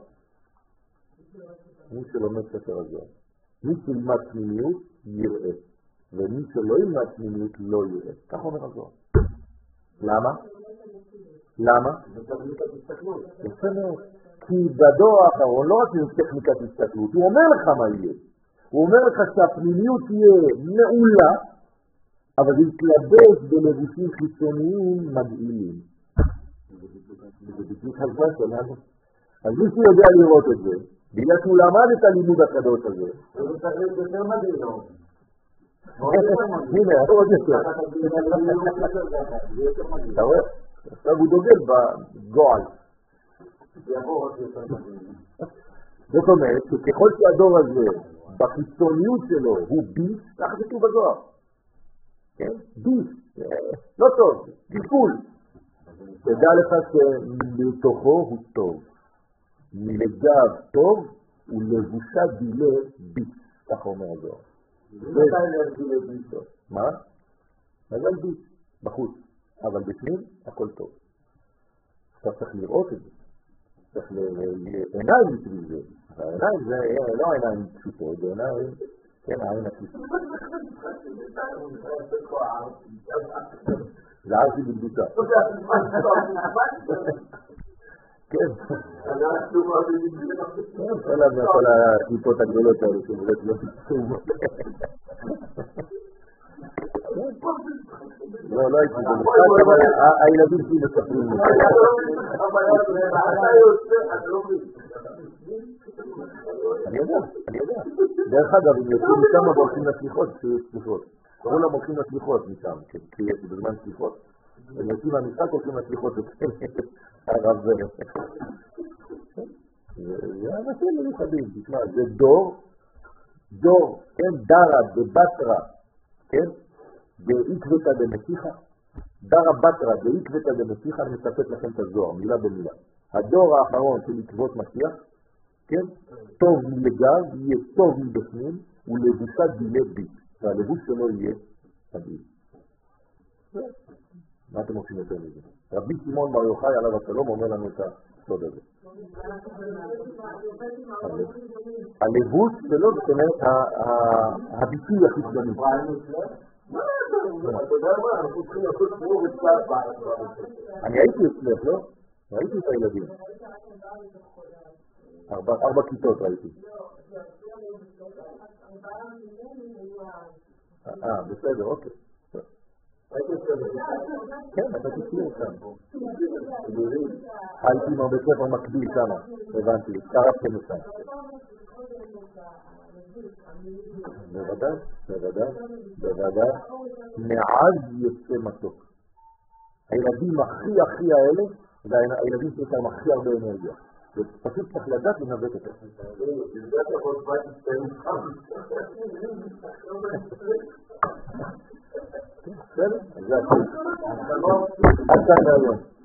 [SPEAKER 1] מי שלומד ספר הזוהר. מי שילמד פנימיות, יראה. ומי שלא ילמד פנימיות, לא יראה. כך אומר הזוהר. למה? למה? יפה מאוד. כי בדור האחרון לא רק עם טכניקת הסתכלות, הוא אומר לך מה יהיה. הוא אומר לך שהפנימיות תהיה מעולה, אבל היא תלבש בלבושים חיצוניים מגעילים. זה בדיוק הזמן שלנו. אז מי שיודע לראות את זה, בגלל שהוא למד את הלימוד הקדוש הזה,
[SPEAKER 2] זה צריך להיות יותר מדהים.
[SPEAKER 1] הנה, עוד יותר. אתה רואה? עכשיו הוא דוגל בגועל. זאת אומרת שככל שהדור הזה בחיצוניות שלו הוא ביס, כך זה כתוב בזוהר. ביס, לא טוב, גיפול. תדע לך שמתוכו הוא טוב. מלגב טוב ולבושה דילה ביס, כך אומר הזוהר. מה? אבל ביס, בחוץ. אבל בפנים הכל טוב. אתה צריך לראות את זה. צריך לעיניים מסביב זה. העיניים זה לא עיניים פשוטות, זה עיניים, כן, העין הפשוטות. זה ערתי בגדותה. כן. כל הטיפות הגדולות האלה שבאמת לא תצאו. לא, לא הייתי במשחק, אבל הילדים שלי מספרים לי. אני יודע, אני יודע. דרך אגב, אם יוצאים משם הולכים לסליחות, כשיש סליחות. קראו להם הולכים לסליחות משם, כי יש בזמן סליחות. הם יוצאים מהמשחק, הולכים לסליחות. הרב זה. זה אנשים מיוחדים, תשמע, זה דור, דור, כן, דרה, בבטרה, כן? בעקבתא דמשיחא, דרא בתרא בעקבתא דמשיחא, אני מספק לכם את הזוהר, מילה במילה. הדור האחרון של עקבות משיח, כן? טוב מלגב, יהיה טוב מבפנים, ולבושה דילה ביט, והלבוש שלו יהיה תביל. מה אתם עושים יותר מזה? רבי שמעון בר יוחאי עליו השלום אומר לנו את הסוד הזה. הלבוש שלו, זאת אומרת, הביטוי החיצוני.
[SPEAKER 3] מה אתה יודע מה? אנחנו צריכים לעשות כמו וצלב בעצמם.
[SPEAKER 1] אני הייתי אצלך, לא? ראיתי את הילדים. ארבע כיתות ראיתי. אה, בסדר, אוקיי. כן, אתה תצליח כאן. הייתי עם הרבה ספר מקביל כמה, הבנתי, קראתם אותם. בוודאי, בוודאי, בוודאי, מעז יוצא מתוק. הילדים הכי הכי האלה, זה הילדים שיש להם הכי הרבה אנרגיה. ופשוט צריך לדעת לנווט אותם. בסדר? זה הכל. עד כאן היום.